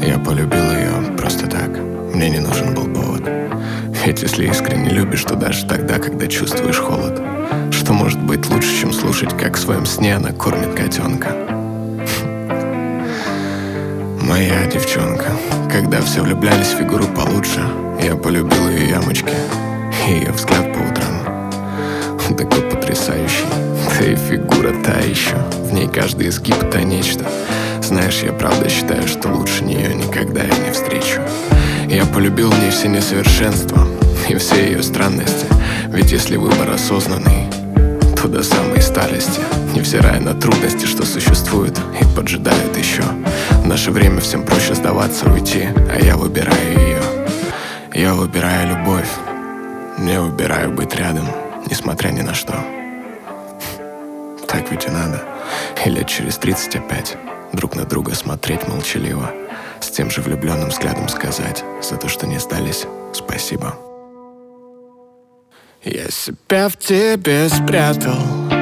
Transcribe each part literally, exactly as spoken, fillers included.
Я полюбил ее просто так, мне не нужен был повод. Ведь если искренне любишь, то даже тогда, когда чувствуешь холод, что может быть лучше, чем слушать, как в своем сне она кормит котенка? Моя девчонка. Когда все влюблялись в фигуру получше, я полюбил ее ямочки и ее взгляд по утрам. Он такой потрясающий, да и фигура та еще. В ней каждый изгиб — это нечто. Знаешь, я правда считаю, что лучше нее никогда я не встречу. Я полюбил в ней все несовершенства и все ее странности. Ведь если выбор осознанный, то до самой старости, невзирая на трудности, что существуют и поджидают еще. В наше время всем проще сдаваться, уйти, а я выбираю ее. Я выбираю любовь, я выбираю быть рядом, несмотря ни на что. Так ведь и надо. И лет через тридцать опять друг на друга смотреть молчаливо, с тем же влюбленным взглядом сказать за то, что не сдались, спасибо. Я себя в тебе спрятал,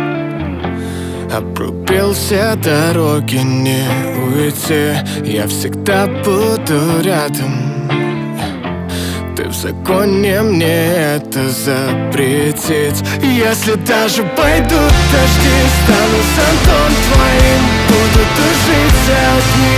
обрубил все дороги, не уйти. Я всегда буду рядом. Ты в законе мне это запретить. Если даже пойдут дожди, стану зонтом твоим. Буду тужить от них.